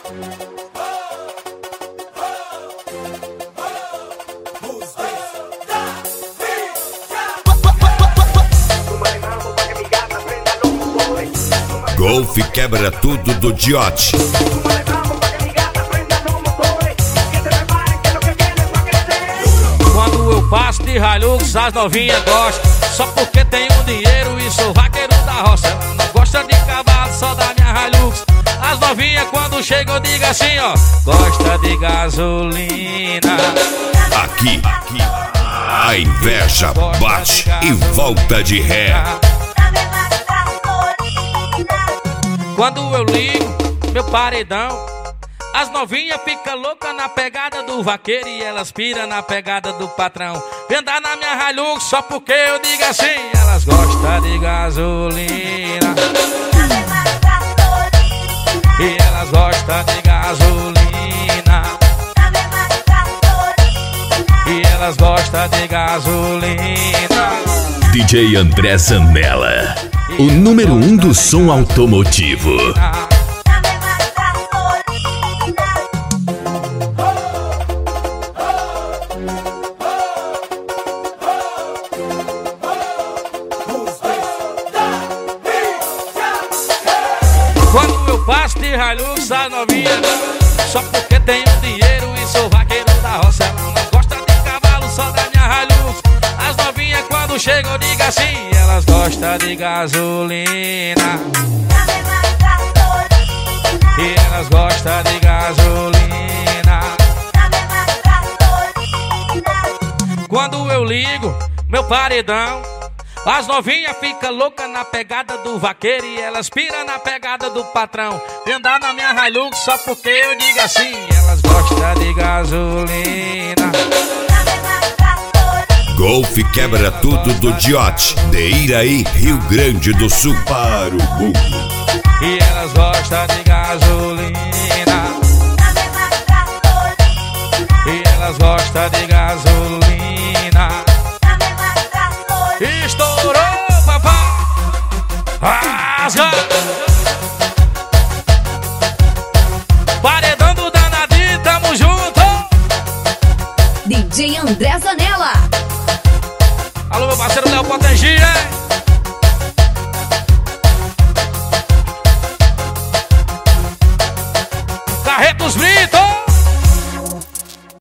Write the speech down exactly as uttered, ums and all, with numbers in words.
Golf quebra tudo do Diote. Quando eu passo de Hilux, as novinhas gostam. Só porque tenho dinheiro e sou vaqueiro da roça. Ela não gosta de cavalo, só da minha Hilux. As novinhas quando chegam diga assim, ó: gosta de gasolina. Aqui, aqui, a inveja bate e volta de ré. Quando eu ligo meu paredão, as novinhas ficam loucas na pegada do vaqueiro e elas piram na pegada do patrão. Vem andar na minha Hilux só porque eu digo assim, elas gostam de gasolina. E elas gostam de gasolina. E elas gostam de gasolina. D J André Zanella, o número um do som automotivo. Quando eu passo de Hilux, a novinha não, só porque tenho dinheiro e sou vaqueiro da roça. Ela não gosta de cavalo, só da minha Hilux. As novinhas quando chegam diga assim, elas gostam de gasolina. E elas gostam de gasolina. Quando eu ligo meu paredão, as novinhas ficam loucas na pegada do vaqueiro e elas piram na pegada do patrão. Vem andar na minha Hilux só porque eu digo assim, elas gostam de gasolina. Golf quebra tudo do Diote, de Iraí, Rio Grande do Sul. Para o mundo. E elas gostam de gasolina. E elas gostam de gasolina. Estourou, papai. Rasga. Paredão do danadinho, tamo junto. D J André Zanella. Alô, meu parceiro Léo Potengi, hein? Carretos Brito.